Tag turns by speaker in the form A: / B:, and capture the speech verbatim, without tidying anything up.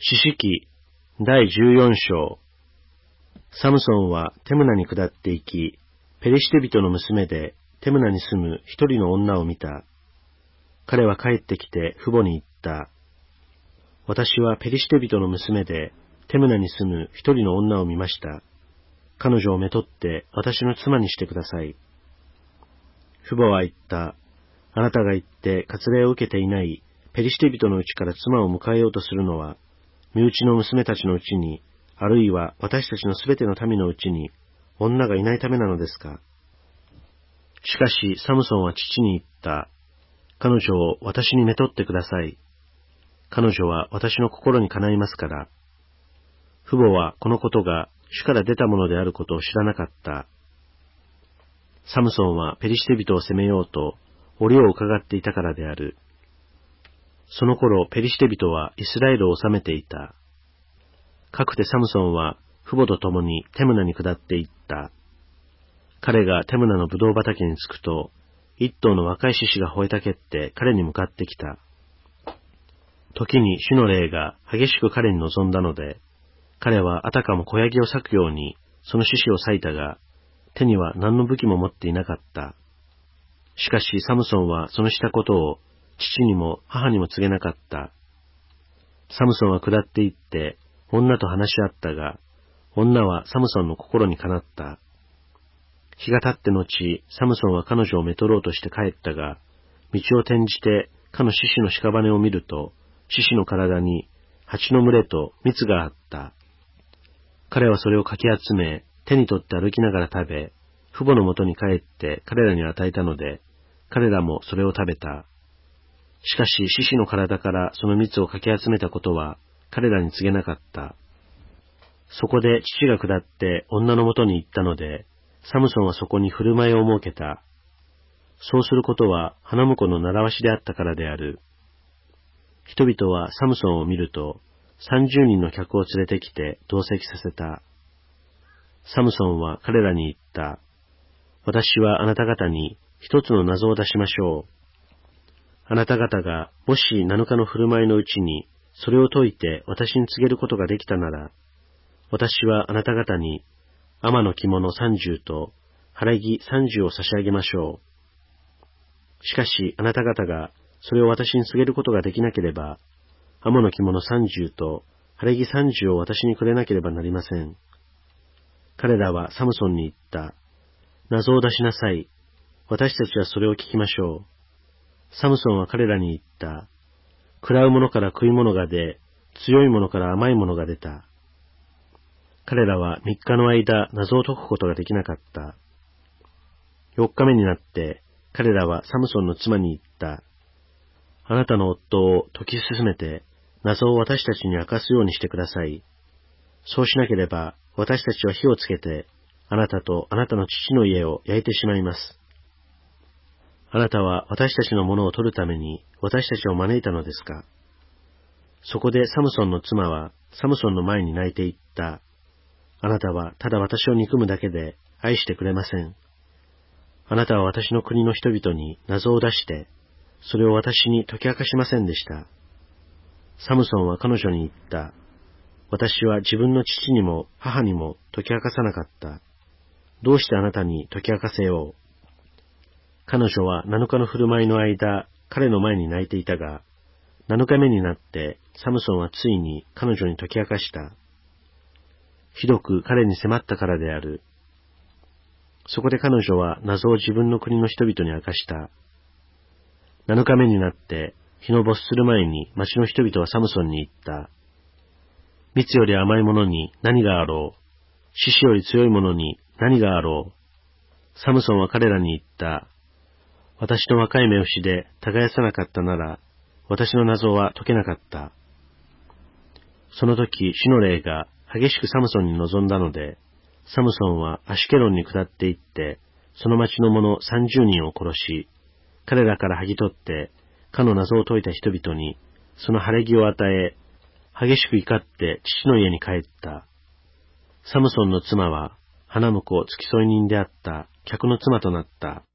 A: 四式だいじゅうよん章。サムソンはテムナに下って行き、ペリシテ人の娘でテムナに住む一人の女を見た。彼は帰ってきて父母に言った。私はペリシテ人の娘でテムナに住む一人の女を見ました。彼女をめとって私の妻にしてください。父母は言った。あなたが言って割礼を受けていないペリシテ人のうちから妻を迎えようとするのは、身内の娘たちのうちに、あるいは私たちのすべての民のうちに、女がいないためなのですか。しかし、サムソンは父に言った。彼女を私にめとってください。彼女は私の心にかないますから。父母はこのことが主から出たものであることを知らなかった。サムソンはペリシテ人を攻めようと、折を伺っていたからである。その頃、ペリシテ人はイスラエルを治めていた。かくてサムソンは父母と共にテムナに下って行った。彼がテムナのブドウ畑に着くと、一頭の若い獅子が吠えたけって彼に向かってきた。時に主の霊が激しく彼に臨んだので、彼はあたかも小ヤギを裂くようにその獅子を裂いたが、手には何の武器も持っていなかった。しかしサムソンはそのしたことを父にも母にも告げなかった。サムソンは下って行って女と話し合ったが、女はサムソンの心にかなった。日が経って後、サムソンは彼女をめとろうとして帰ったが、道を転じてかの獅子の屍を見ると、獅子の体に蜂の群れと蜜があった。彼はそれをかき集め、手に取って歩きながら食べ、父母のもとに帰って彼らに与えたので、彼らもそれを食べた。しかし獅子の体からその蜜をかき集めたことは彼らに告げなかった。そこで父が下って女のもとに行ったので、サムソンはそこに振る舞いを設けた。そうすることは花婿の習わしであったからである。人々はサムソンを見ると、三十人の客を連れてきて同席させた。サムソンは彼らに言った。私はあなた方に一つの謎を出しましょう。あなた方がもし七日の振る舞いのうちにそれを解いて私に告げることができたなら、私はあなた方に天の着物三十と晴れ着三十を差し上げましょう。しかしあなた方がそれを私に告げることができなければ、天の着物三十と晴れ着三十を私にくれなければなりません。彼らはサムソンに言った。謎を出しなさい。私たちはそれを聞きましょう。サムソンは彼らに言った。食らうものから食い物が出、強いものから甘いものが出た。彼らは三日の間謎を解くことができなかった。四日目になって彼らはサムソンの妻に言った。あなたの夫を解き進めて謎を私たちに明かすようにしてください。そうしなければ私たちは火をつけてあなたとあなたの父の家を焼いてしまいます。あなたは私たちのものを取るために私たちを招いたのですか。そこでサムソンの妻はサムソンの前に泣いて言った。あなたはただ私を憎むだけで愛してくれません。あなたは私の国の人々に謎を出して、それを私に解き明かしませんでした。サムソンは彼女に言った。私は自分の父にも母にも解き明かさなかった。どうしてあなたに解き明かせよう。彼女は七日の振る舞いの間、彼の前に泣いていたが、七日目になってサムソンはついに彼女に解き明かした。ひどく彼に迫ったからである。そこで彼女は謎を自分の国の人々に明かした。七日目になって日の没する前に町の人々はサムソンに言った。蜜より甘いものに何があろう。獅子より強いものに何があろう。サムソンは彼らに言った。私の若い目牛で耕さなかったなら、私の謎は解けなかった。その時、主の霊が激しくサムソンに臨んだので、サムソンはアシュケロンに下って行って、その町の者三十人を殺し、彼らから剥ぎ取って、かの謎を解いた人々に、その晴れ着を与え、激しく怒って父の家に帰った。サムソンの妻は、花婿付き添い人であった客の妻となった。